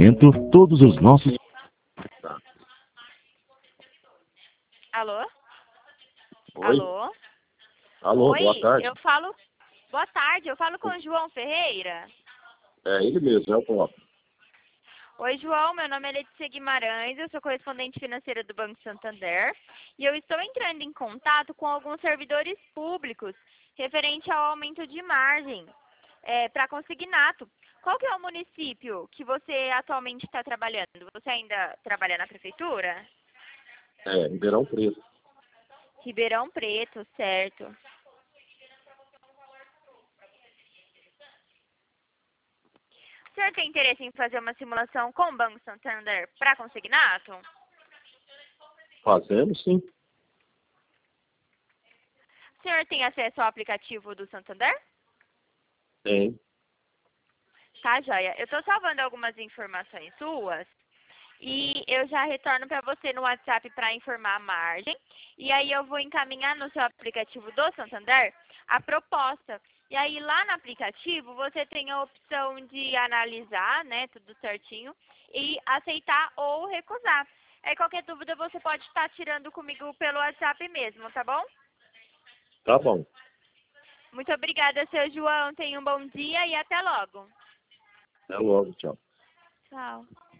momento, todos os nossos... Alô? Oi? Alô? Alô, Oi, boa tarde. eu falo... Boa tarde, eu falo com o João Ferreira. É ele mesmo, é o próprio. Oi, João, meu nome é Letícia Guimarães, eu sou correspondente financeira do Banco Santander e eu estou entrando em contato com alguns servidores públicos referente ao aumento de margem para consignato. Qual que é o município que você atualmente está trabalhando? Você ainda trabalha na prefeitura? É, Ribeirão Preto. Ribeirão Preto, certo. O senhor tem interesse em fazer uma simulação com o Banco Santander para consignato? Fazemos, sim. O senhor tem acesso ao aplicativo do Santander? Tem. Tá, joia. Eu estou salvando algumas informações suas e eu já retorno para você no WhatsApp para informar a margem. E aí eu vou encaminhar no seu aplicativo do Santander a proposta. E aí lá no aplicativo você tem a opção de analisar, né, tudo certinho, e aceitar ou recusar. Aí qualquer dúvida você pode estar tirando comigo pelo WhatsApp mesmo, tá bom? Tá bom. Muito obrigada, seu João. Tenha um bom dia e até logo. Até logo, tchau. Tchau.